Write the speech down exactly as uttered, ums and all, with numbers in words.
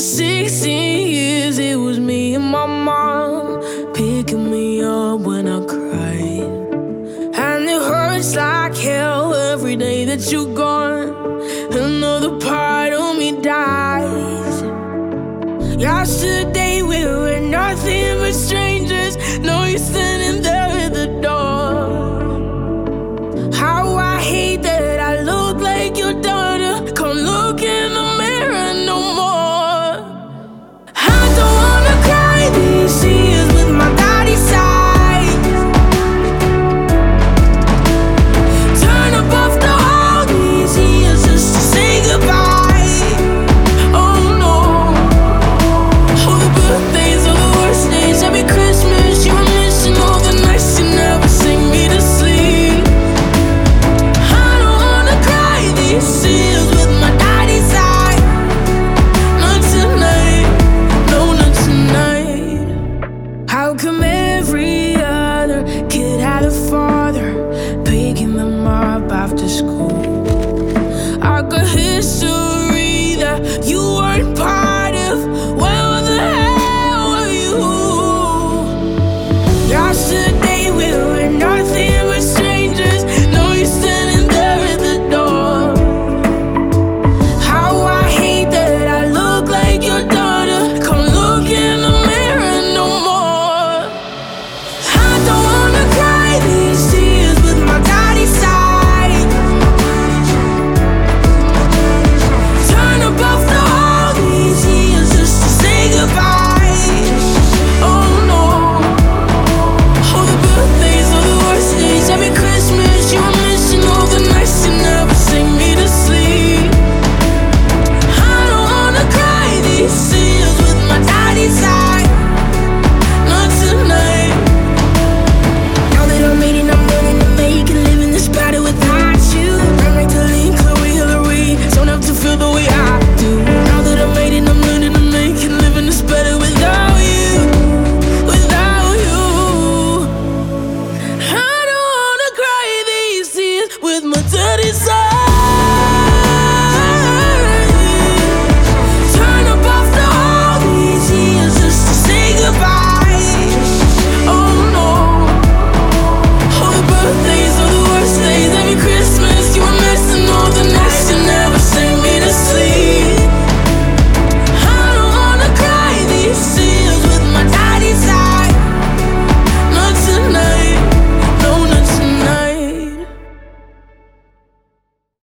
sixteen years, it was me and my mom picking me up when I cried. And it hurts like hell every day that you're gone. Another part of me dies. Yesterday we were nothing but strangers. Now you're standing there at the door. How I hate that I look like your daughter. Can't look in the mirror no more. I don't wanna cry these tears with my daddy's side. Turn up off the all these years just to say goodbye. Oh no. All the good days are the worst days. Every Christmas you were missing all the nights you never sing me to sleep. I don't wanna cry these tears with my daddy's side. Not tonight, no, not tonight. How come every other kid had a father picking them up after school?